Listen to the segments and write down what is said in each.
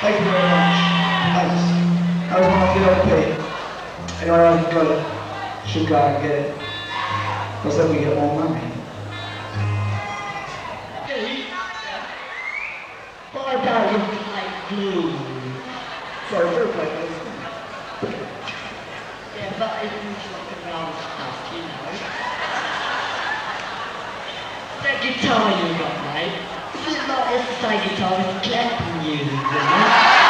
Thank you very much. Thanks. That was one off the LP. Anyone else got it? Should go and get it. Because then we get more money. 5,000 light blue. Sorry, fair play, guys. Yeah, but it's rock and roll stuff, you know. That guitar you got, mate. Is it not the same guitar as Clapton uses, isn't it?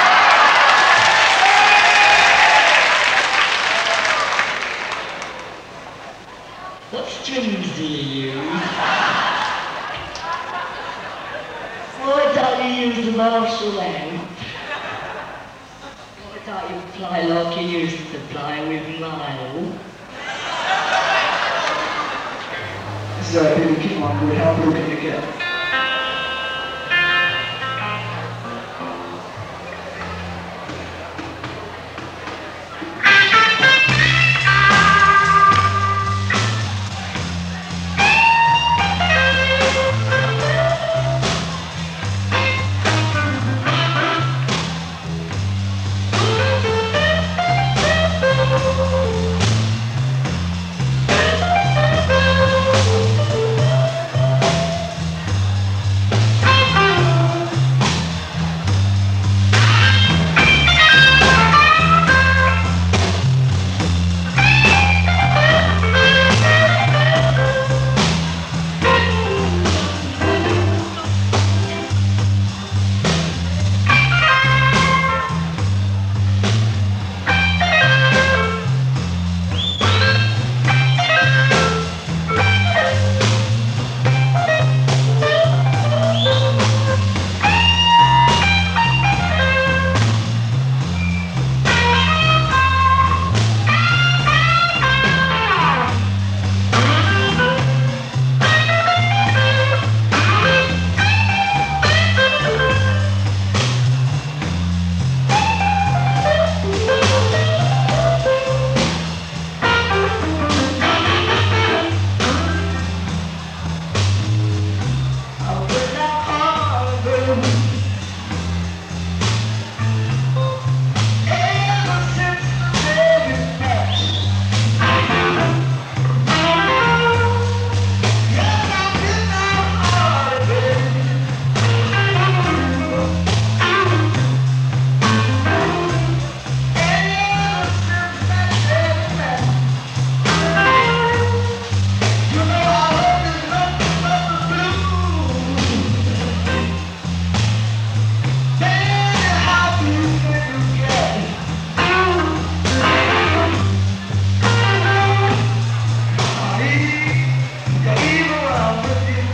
What strings do you use? Why don't you use the Marshall amp? Why don't you play like you used to play with Lyle? This is a BB King one called How Blue Can You Get?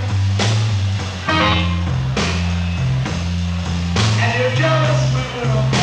And you're jealous,